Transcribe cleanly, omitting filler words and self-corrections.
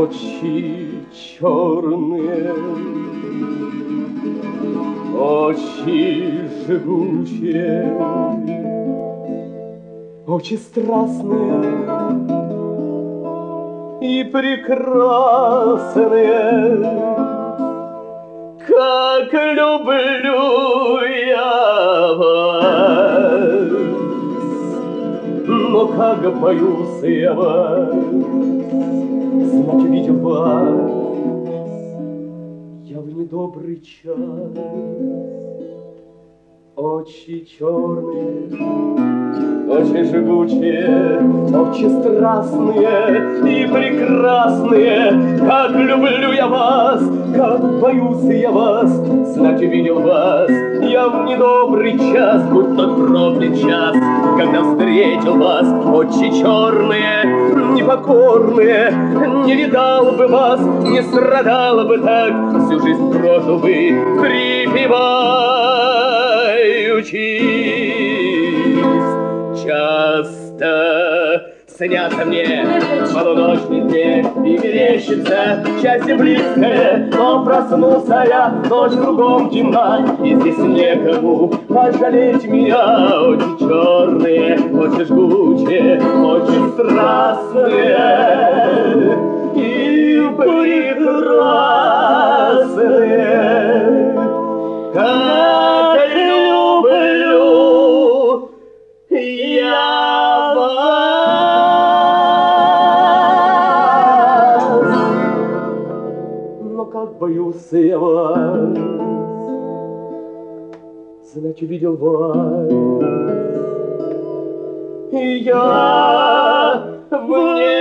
Очи черные, очи жгучие, очи страстные и прекрасные, как люблю я вас, но как боюсь я вас, знать видел вас я в недобрый час. Очи черные, очи жгучие, очи страстные и прекрасные, как люблю я вас, как боюсь я вас, знать видел вас я в недобрый час, будь тот проклят час, когда встретил вас. Очи черные, непокорные, не видал бы вас, не страдал бы так, всю жизнь прожил бы припеваючись. Часто снятся мне полуночный день и мерещится счастье близкое, но проснулся я, ночь кругом темна, и здесь некому пожалеть меня. Очи черные, очи жгучие, очи страстные и прекрасные, как люблю я вас, но как боюсь я вас, знать увидел вас, и я в